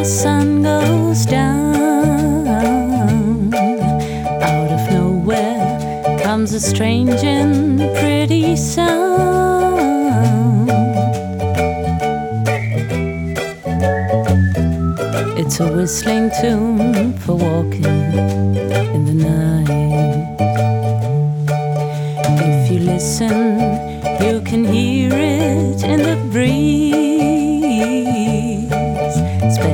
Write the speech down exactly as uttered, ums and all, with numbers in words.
the sun goes down, out of nowhere comes a strange and pretty sound. It's a whistling tune for walking in the night. If you listen, you can hear it in the breeze.